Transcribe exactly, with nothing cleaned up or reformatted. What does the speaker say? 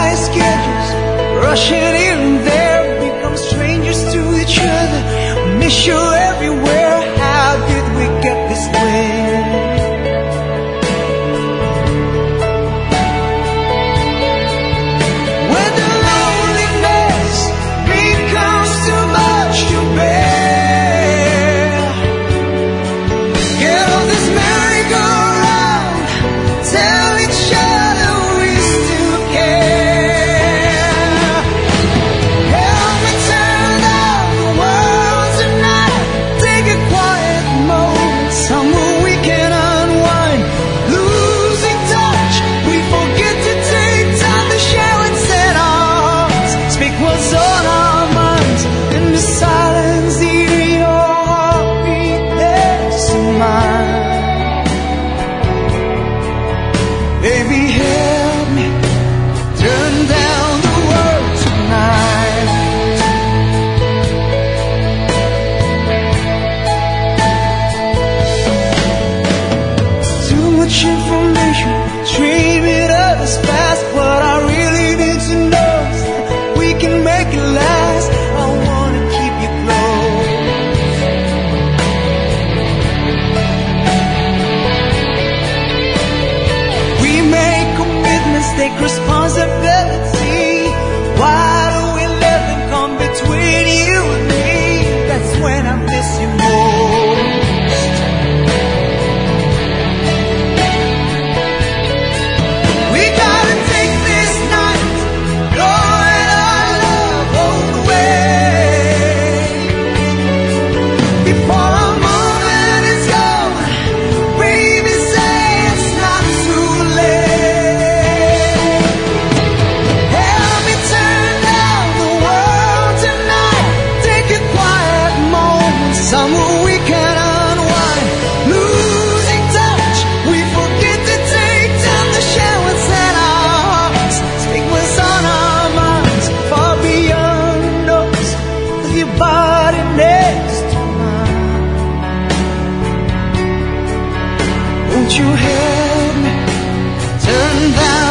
tight schedules, rushing in and there, become strangers to each other. Miss you everywhere. How did we get this way? When the loneliness becomes too much to bear, get on this merry-go-round, tell each other we still care. Help me turn down the world tonight, take a quiet moment, somewhere we can unwind. Losing touch, we forget to take time to share what's in our hearts, speak what's on our minds. In the silence, eating your heartbeat next to mine. Baby, help me turn down the world tonight. Too much information, streaming at us fast. What I really need to know is that we can make it last. I wanna keep you close. We make commitments, take responsibility. Why do we let them come between you and me? That's when I miss you most. We gotta take this night, blowing our love all the way. Before our moment is gone, baby, say it's not too late. Help me turn down the world tonight, take a quiet moment, somewhere we can unwind. Losing touch, we forget to take time to share what's in our hearts, speak what's on our minds, far beyond the noise of your body next to mine. Won't you help me turn down